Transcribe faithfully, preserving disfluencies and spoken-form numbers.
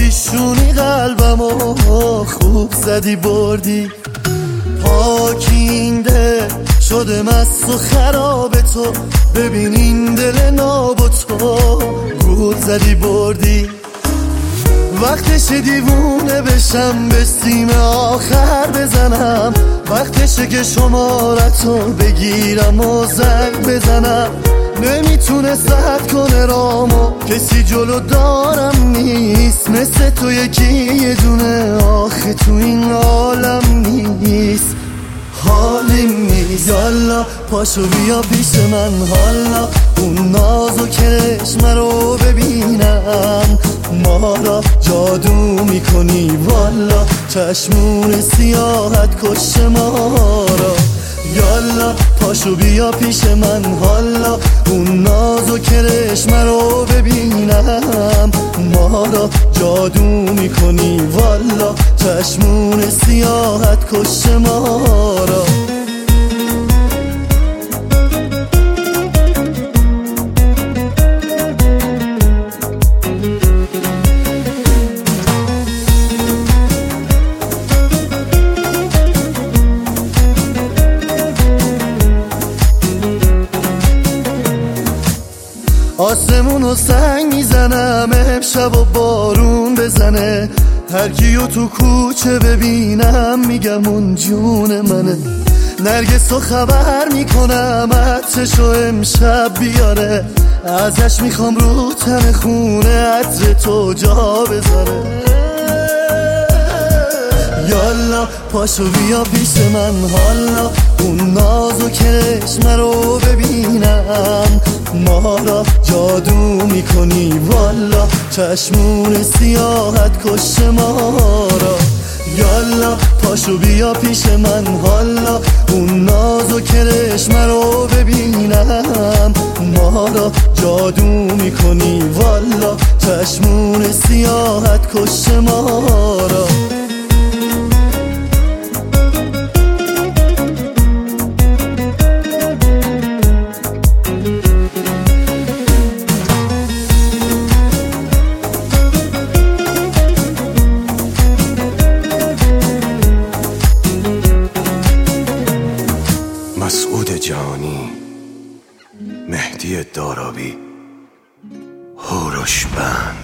پیشونی قلبمو خوب زدی بردی، پاکینده شده مست و خراب تو، ببین این دل ناب و تو گول زدی بردی. وقتشه دیوونه بشم به سیم آخر بزنم، وقتشه که شمارتو بگیرم و زنگ بزنم. نمیتونه سد کنه رامو، کسی جلو دارم نیست مثل تو یکی یه دونه آخه تو این عالم نیست. حالیم نیست یالا پاشو بیا پیش من، حالا اون ناز و کرشم رو ببینم. ما را جادو میکنی والا، چشمون سیاحت کش ما را. یالا پاشو بیا پیش من، حالا اون ناز و کرشم رو ببینم. ما را جادو میکنی والا، چشمون سیاحت کش ما را. آسمونو سنگ میزنم امشب و بارون بزنه، هر کیو تو کوچه ببینم میگم اون جون منه. نرگسو خبر میکنم عطرشو امشب بیاره، ازش میخوام رو تن خونه عطر تو جا بذاره. یالا پاشو بیا پیش من، حالا اون ناز و کرشم رو ببینم. ما را جادو میکنی والا، چشمون سیاحت کش ما را. یالا پاشو بیا پیش من، حالا اون ناز و کرشم رو ببینم. ما را جادو میکنی والا، چشمون سیاحت کش ما را. مسعود جانی، مهدی دارابی، هوروش بند.